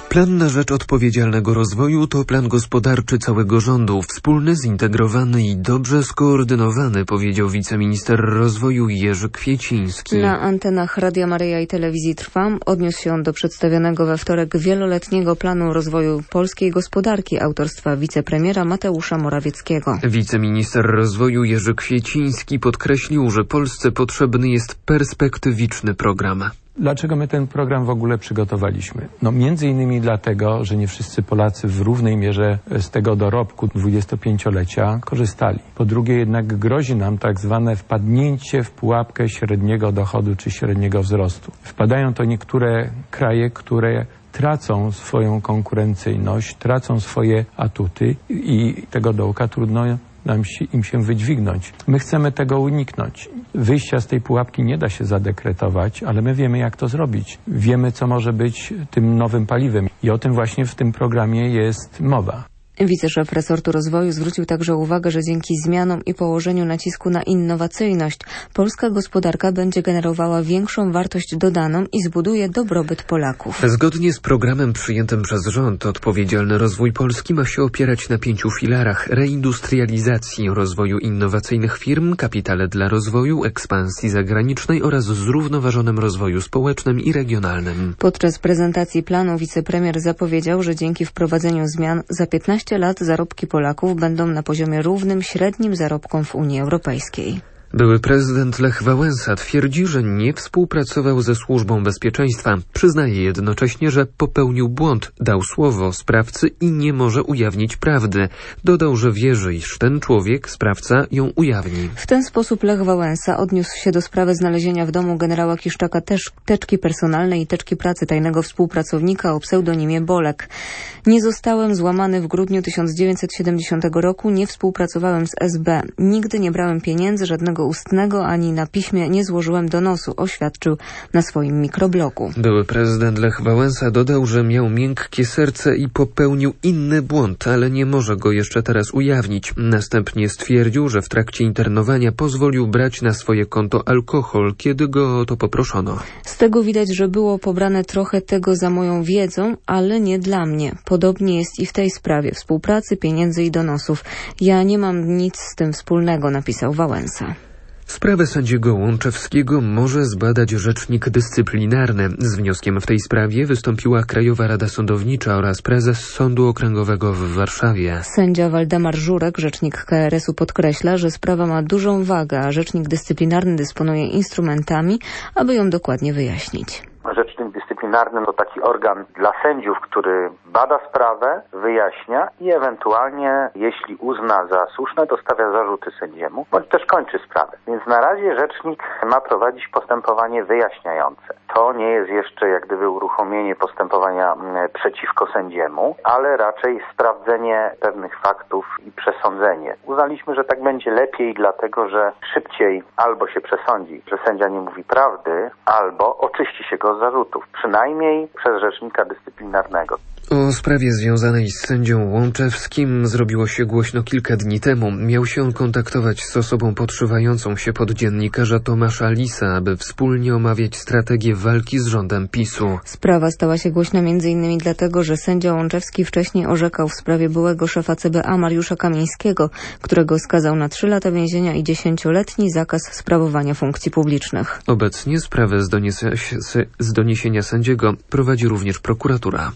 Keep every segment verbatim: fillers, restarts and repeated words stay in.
Plan na rzecz odpowiedzialnego rozwoju to plan gospodarczy całego rządu, wspólny, zintegrowany i dobrze skoordynowany, powiedział wiceminister rozwoju Jerzy Kwieciński. Na antenach Radia Maryja i Telewizji Trwam odniósł się on do przedstawionego we wtorek wieloletniego planu rozwoju polskiej gospodarki autorstwa wicepremiera Mateusza Morawieckiego. Wiceminister rozwoju Jerzy Kwieciński podkreślił, że Polsce potrzebny jest perspektywiczny program. Dlaczego my ten program w ogóle przygotowaliśmy? No między innymi dlatego, że nie wszyscy Polacy w równej mierze z tego dorobku dwudziestopięciolecia korzystali. Po drugie jednak grozi nam tak zwane wpadnięcie w pułapkę średniego dochodu czy średniego wzrostu. Wpadają to niektóre kraje, które tracą swoją konkurencyjność, tracą swoje atuty i tego dołka trudno nam się, im się wydźwignąć. My chcemy tego uniknąć. Wyjścia z tej pułapki nie da się zadekretować, ale my wiemy, jak to zrobić. Wiemy, co może być tym nowym paliwem i o tym właśnie w tym programie jest mowa. Wiceszef resortu rozwoju zwrócił także uwagę, że dzięki zmianom i położeniu nacisku na innowacyjność polska gospodarka będzie generowała większą wartość dodaną i zbuduje dobrobyt Polaków. Zgodnie z programem przyjętym przez rząd, odpowiedzialny rozwój Polski ma się opierać na pięciu filarach: reindustrializacji, rozwoju innowacyjnych firm, kapitale dla rozwoju, ekspansji zagranicznej oraz zrównoważonym rozwoju społecznym i regionalnym. Podczas prezentacji planu wicepremier zapowiedział, że dzięki wprowadzeniu zmian za piętnaście lat zarobki Polaków będą na poziomie równym średnim zarobkom w Unii Europejskiej. Były prezydent Lech Wałęsa twierdzi, że nie współpracował ze Służbą Bezpieczeństwa. Przyznaje jednocześnie, że popełnił błąd, dał słowo sprawcy i nie może ujawnić prawdy. Dodał, że wierzy, iż ten człowiek, sprawca, ją ujawni. W ten sposób Lech Wałęsa odniósł się do sprawy znalezienia w domu generała Kiszczaka też teczki personalnej i teczki pracy tajnego współpracownika o pseudonimie Bolek. Nie zostałem złamany w grudniu tysiąc dziewięćset siedemdziesiątego roku, nie współpracowałem z S B. Nigdy nie brałem pieniędzy, żadnego ustnego ani na piśmie nie złożyłem donosu, oświadczył na swoim mikroblogu. Były prezydent Lech Wałęsa dodał, że miał miękkie serce i popełnił inny błąd, ale nie może go jeszcze teraz ujawnić. Następnie stwierdził, że w trakcie internowania pozwolił brać na swoje konto alkohol, kiedy go o to poproszono. Z tego widać, że było pobrane trochę tego za moją wiedzą, ale nie dla mnie. Podobnie jest i w tej sprawie współpracy, pieniędzy i donosów. Ja nie mam nic z tym wspólnego, napisał Wałęsa. Sprawę sędziego Łączewskiego może zbadać rzecznik dyscyplinarny. Z wnioskiem w tej sprawie wystąpiła Krajowa Rada Sądownicza oraz prezes Sądu Okręgowego w Warszawie. Sędzia Waldemar Żurek, rzecznik K R S u, podkreśla, że sprawa ma dużą wagę, a rzecznik dyscyplinarny dysponuje instrumentami, aby ją dokładnie wyjaśnić. Rzecznik dyscyplinarny to taki organ dla sędziów, który bada sprawę, wyjaśnia i ewentualnie, jeśli uzna za słuszne, to stawia zarzuty sędziemu, bądź też kończy sprawę. Więc na razie rzecznik ma prowadzić postępowanie wyjaśniające. To nie jest jeszcze jak gdyby uruchomienie postępowania przeciwko sędziemu, ale raczej sprawdzenie pewnych faktów i przesądzenie. Uznaliśmy, że tak będzie lepiej, dlatego że szybciej albo się przesądzi, że sędzia nie mówi prawdy, albo oczyści się go z zarzutów, przynajmniej przez rzecznika dyscyplinarnego. O sprawie związanej z sędzią Łączewskim zrobiło się głośno kilka dni temu. Miał się on kontaktować z osobą podszywającą się pod dziennikarza Tomasza Lisa, aby wspólnie omawiać strategię walki z rządem PiSu. Sprawa stała się głośna między innymi dlatego, że sędzia Łączewski wcześniej orzekał w sprawie byłego szefa C B A Mariusza Kamińskiego, którego skazał na trzy lata więzienia i dziesięcioletni zakaz sprawowania funkcji publicznych. Obecnie sprawę z, donies- z doniesienia sędziego prowadzi również prokuratura.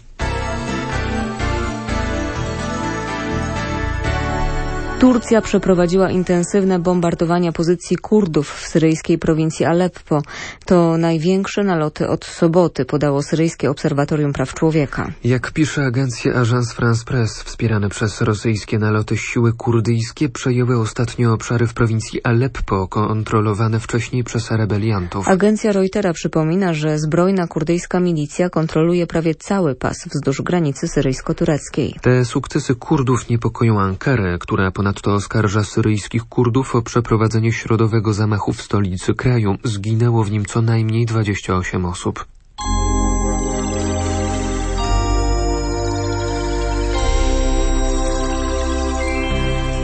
Turcja przeprowadziła intensywne bombardowania pozycji Kurdów w syryjskiej prowincji Aleppo. To największe naloty od soboty, podało syryjskie Obserwatorium Praw Człowieka. Jak pisze agencja Agence France Presse, wspierane przez rosyjskie naloty siły kurdyjskie przejęły ostatnio obszary w prowincji Aleppo, kontrolowane wcześniej przez rebeliantów. Agencja Reutera przypomina, że zbrojna kurdyjska milicja kontroluje prawie cały pas wzdłuż granicy syryjsko-tureckiej. Te sukcesy Kurdów niepokoją Ankarę, która ponadto oskarża syryjskich Kurdów o przeprowadzenie środowego zamachu w stolicy kraju. Zginęło w nim co najmniej dwadzieścia osiem osób.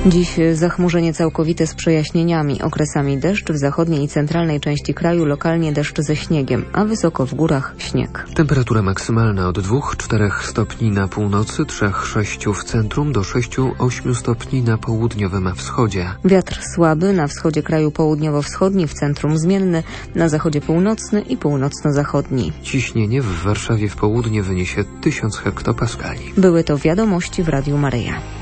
Dziś zachmurzenie całkowite z przejaśnieniami, okresami deszcz w zachodniej i centralnej części kraju, lokalnie deszcz ze śniegiem, a wysoko w górach śnieg. Temperatura maksymalna od dwóch do czterech stopni na północy, trzy do sześciu w centrum, do sześciu do ośmiu stopni na południowym wschodzie. Wiatr słaby, na wschodzie kraju południowo-wschodni, w centrum zmienny, na zachodzie północny i północno-zachodni. Ciśnienie w Warszawie w południe wyniesie tysiąc hektopaskali. Były to wiadomości w Radiu Maryja.